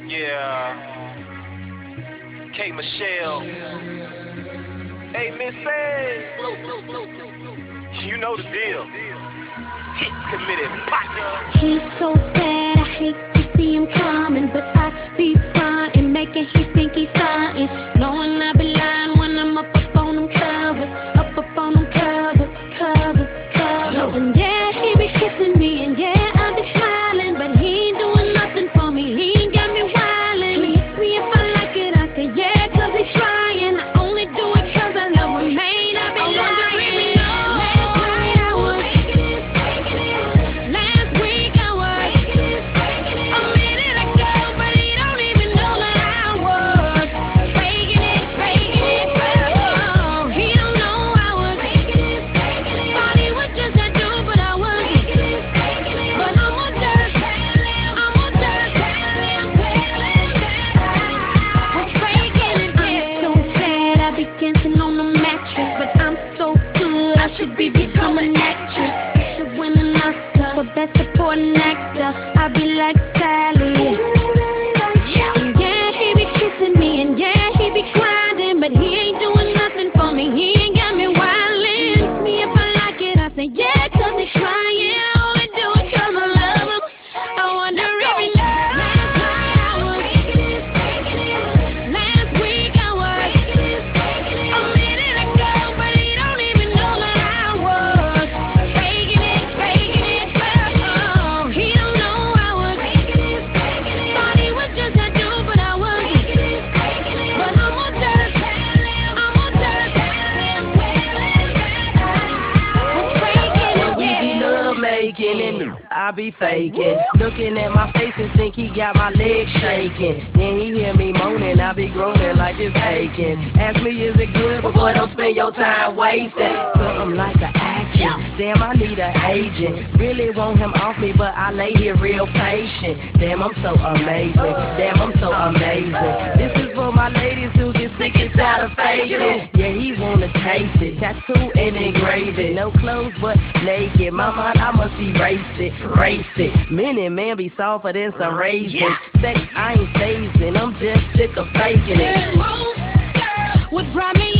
Yeah, K. Michelle. Hey, Miss A. You know the deal. Hits committed, partner. He's so bad, I hate to see him coming, but I be frontin', making he think he's something, knowing I be lying when I'm up on them covers, up on them covers. And yeah, he be kissing me, and yeah, I be smiling, but he ain't doing nothing for me. He ain't got me wildin'. He asked me if I like it, I said yeah, 'cause he's trying. I only do it 'cause I love him, man. I be lying. Last night I was last week I was a minute ago, but he don't even know that I was faking it. Oh, he don't know I was thought he was just that dude, but I wasn't. But I'ma just was faking it. I'm so sad I be dancing on the mattress, but I'm so good I should be becoming an actress. I should win an Oscar for best supporting actor. I be like Sally. And yeah, he be kissing me, and yeah, he be grinding, but he ain't doing nothing for me. He ain't got me wildin'. Ask me if I like it, I say yeah, 'cause he's trying. I only do it 'cause I love him. I wonder if he knows. Last night I was last week I was a minute ago, but he don't even know that I was faking it. Oh, he don't know I was thought he was just that dude, but I wasn't. But I'ma just was faking it. We be love making and I be faking. Looking at my face and think he got my legs shaking. Then he hear me moaning, I be groaning like it's aching. Ask me is it good, but boy don't spend your time wasting. Something like an action. Damn, I need an agent. Really want him off me, but I lay here real patient. Damn, I'm so amazing. Damn, I'm so amazing. This is for my ladies who get sick and tired of faking. Yeah, he wanna taste it. Tattoo and engrave it. No clothes but naked. My mind, I must erase it. Race it. Many men be softer than some raisins. Sex, I ain't phasing. I'm just sick of faking it. What brought me